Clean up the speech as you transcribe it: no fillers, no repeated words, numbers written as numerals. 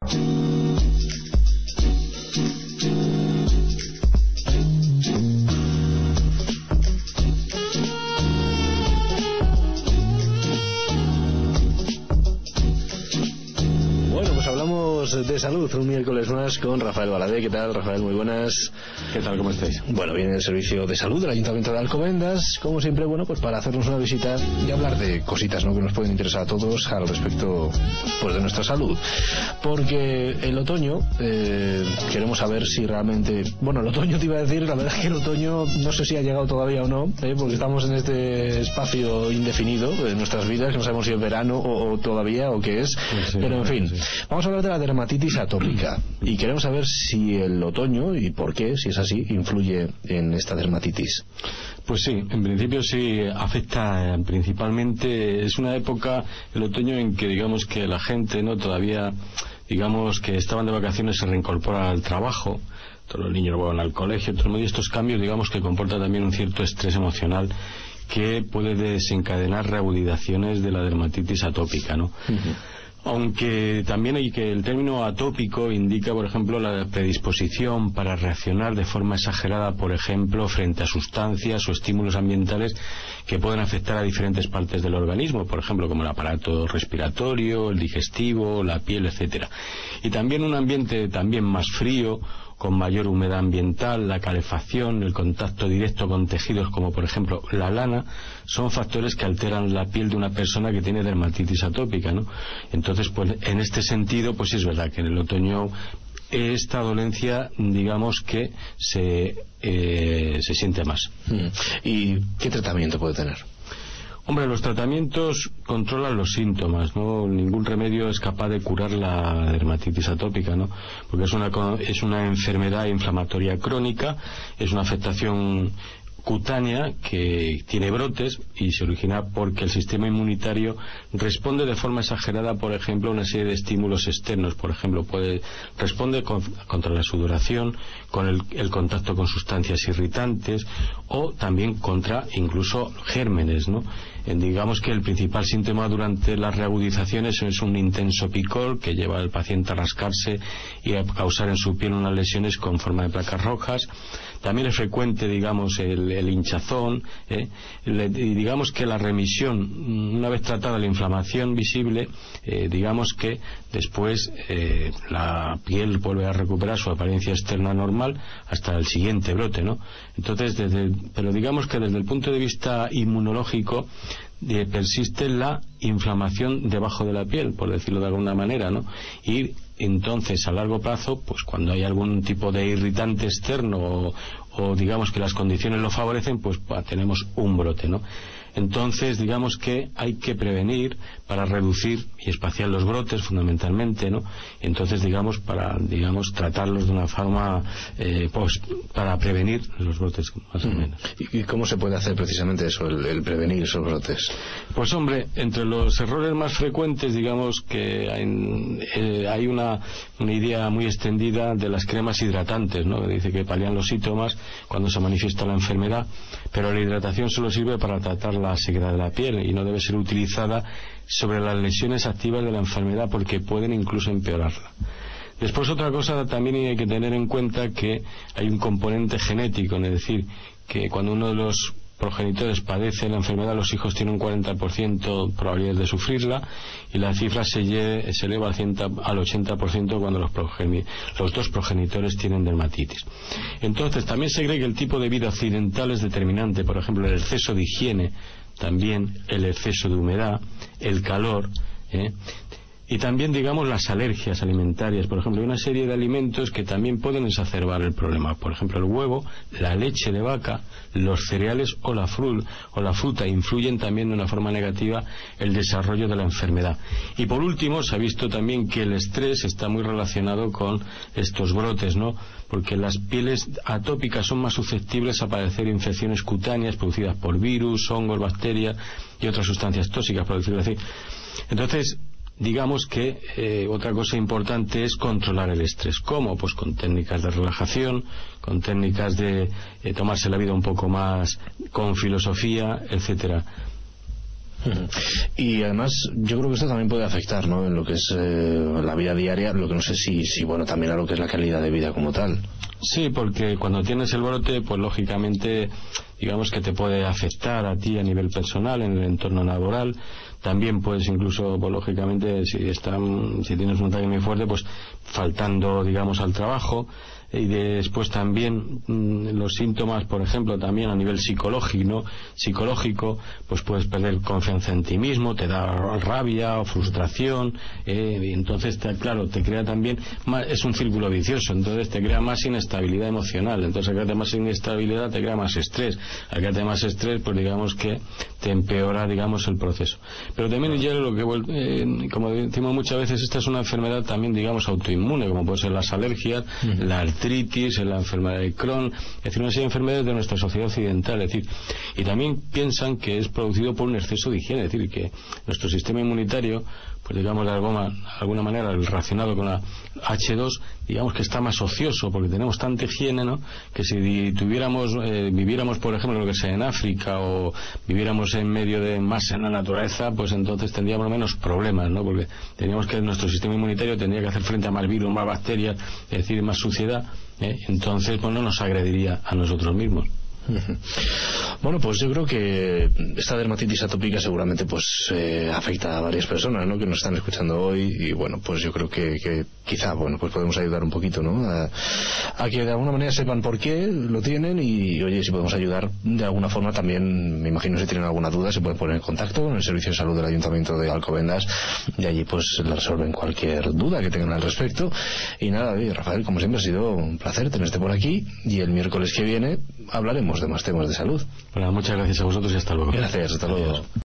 De salud, un miércoles más con Rafael Valadez. ¿Qué tal, Rafael? Muy buenas. ¿Qué tal? ¿Cómo estáis? Bueno, viene el servicio de salud del Ayuntamiento de Alcobendas, como siempre, bueno, pues para hacernos una visita y hablar de cositas, ¿no?, que nos pueden interesar a todos al respecto, pues, de nuestra salud. Porque el otoño, queremos saber si realmente, bueno, el otoño te iba a decir, la verdad es que el otoño no sé si ha llegado todavía o no, porque estamos en este espacio indefinido de nuestras vidas, que no sabemos si es verano o todavía o qué es, sí, pero en fin, sí. Vamos a hablar de la dermatitis atópica y queremos saber si el otoño, y por qué, si es así, influye en esta dermatitis. Pues sí, en principio sí afecta principalmente. Es una época, el otoño, en que digamos que la gente no todavía, digamos que estaban de vacaciones, se reincorpora al trabajo, todos los niños vuelven al colegio, y estos cambios, digamos, que comportan también un cierto estrés emocional que puede desencadenar reagudizaciones de la dermatitis atópica, ¿no? Uh-huh. Aunque también hay que el término atópico indica, por ejemplo, la predisposición para reaccionar de forma exagerada, por ejemplo, frente a sustancias o estímulos ambientales que pueden afectar a diferentes partes del organismo, por ejemplo, como el aparato respiratorio, el digestivo, la piel, etcétera. Y también un ambiente también más frío, con mayor humedad ambiental, la calefacción, el contacto directo con tejidos como por ejemplo la lana, son factores que alteran la piel de una persona que tiene dermatitis atópica, ¿no? Entonces, pues en este sentido, pues es verdad que en el otoño esta dolencia, digamos que se siente más. ¿Y qué tratamiento puede tener? Hombre, los tratamientos controlan los síntomas, ¿no? Ningún remedio es capaz de curar la dermatitis atópica, ¿no? Porque es una enfermedad inflamatoria crónica, es una afectación cutánea que tiene brotes y se origina porque el sistema inmunitario responde de forma exagerada, por ejemplo, a una serie de estímulos externos. Por ejemplo, responde contra la sudoración, con el contacto con sustancias irritantes, o también contra incluso gérmenes, ¿no? Digamos que el principal síntoma durante las reagudizaciones es un intenso picor que lleva al paciente a rascarse y a causar en su piel unas lesiones con forma de placas rojas. También es frecuente, digamos, el hinchazón, y digamos que la remisión, una vez tratada la inflamación visible, digamos que después la piel vuelve a recuperar su apariencia externa normal hasta el siguiente brote, ¿no? Entonces, pero digamos que desde el punto de vista inmunológico, persiste la inflamación debajo de la piel, por decirlo de alguna manera, ¿no? Y entonces, a largo plazo, pues cuando hay algún tipo de irritante externo o digamos que las condiciones lo favorecen, pues tenemos un brote, ¿no? Entonces, digamos que hay que prevenir para reducir y espaciar los brotes, fundamentalmente, ¿no? Entonces, digamos, tratarlos de una forma, pues, para prevenir los brotes, más o menos. ¿Y cómo se puede hacer precisamente eso, el prevenir esos brotes? Pues, hombre, entre los errores más frecuentes, digamos que hay una idea muy extendida de las cremas hidratantes, ¿no? Que dice que palian los síntomas cuando se manifiesta la enfermedad, pero la hidratación solo sirve para tratar la sequedad de la piel y no debe ser utilizada sobre las lesiones activas de la enfermedad, porque pueden incluso empeorarla. Después, otra cosa también hay que tener en cuenta, que hay un componente genético, es decir, que cuando uno de los progenitores padece la enfermedad, los hijos tienen un 40% probabilidades de sufrirla, y la cifra se eleva al 80% cuando los dos progenitores tienen dermatitis. Entonces, también se cree que el tipo de vida occidental es determinante. Por ejemplo, el exceso de higiene, también el exceso de humedad, el calor, y también, digamos, las alergias alimentarias. Por ejemplo, hay una serie de alimentos que también pueden exacerbar el problema. Por ejemplo, el huevo, la leche de vaca, los cereales o la fruta influyen también de una forma negativa el desarrollo de la enfermedad. Y por último, se ha visto también que el estrés está muy relacionado con estos brotes, ¿no? Porque las pieles atópicas son más susceptibles a padecer infecciones cutáneas producidas por virus, hongos, bacterias y otras sustancias tóxicas, por decirlo así. Entonces, digamos que otra cosa importante es controlar el estrés. ¿Cómo? Pues con técnicas de relajación, con técnicas de tomarse la vida un poco más con filosofía, etcétera. Y además yo creo que esto también puede afectar, ¿no?, en lo que es la vida diaria, lo que no sé si bueno, también a lo que es la calidad de vida como tal. Sí, porque cuando tienes el brote, pues lógicamente, digamos que te puede afectar a ti a nivel personal, en el entorno laboral. También puedes incluso, pues lógicamente, si tienes un ataque muy fuerte, pues faltando, digamos, al trabajo. Y después también los síntomas, por ejemplo, también a nivel psicológico, pues puedes perder confianza en ti mismo, te da rabia o frustración, y entonces claro, te crea también es un círculo vicioso, entonces te crea más inestabilidad emocional, entonces al crearte más inestabilidad te crea más estrés, al crearte más estrés, pues digamos que te empeora, digamos, el proceso. Pero también ya lo que como decimos muchas veces, esta es una enfermedad también, digamos, autoinmune, como puede ser las alergias, la artritis, la enfermedad de Crohn, es decir, una serie de enfermedades de nuestra sociedad occidental, es decir, y también piensan que es producido por un exceso de higiene, es decir, que nuestro sistema inmunitario, pues digamos de alguna manera relacionado con la H2, digamos que está más ocioso, porque tenemos tanta higiene, ¿no?, que si viviéramos, por ejemplo, lo que sea en África, o viviéramos en medio de más en la naturaleza, pues entonces tendríamos menos problemas, ¿no?, porque teníamos que nuestro sistema inmunitario tendría que hacer frente a más virus, más bacterias, es decir, más suciedad, entonces pues no nos agrediría a nosotros mismos. Bueno, pues yo creo que esta dermatitis atópica seguramente pues afecta a varias personas, ¿no?, que nos están escuchando hoy, y bueno, pues yo creo que quizá, bueno, pues podemos ayudar un poquito, ¿no?, a que de alguna manera sepan por qué lo tienen, y oye, si podemos ayudar de alguna forma también, me imagino, si tienen alguna duda se pueden poner en contacto con el Servicio de Salud del Ayuntamiento de Alcobendas, y allí pues le resuelven cualquier duda que tengan al respecto. Y nada, Rafael, como siempre ha sido un placer tenerte por aquí, y el miércoles que viene hablaremos de más temas de salud. Bueno, muchas gracias a vosotros y hasta luego. Gracias, hasta luego. Adiós.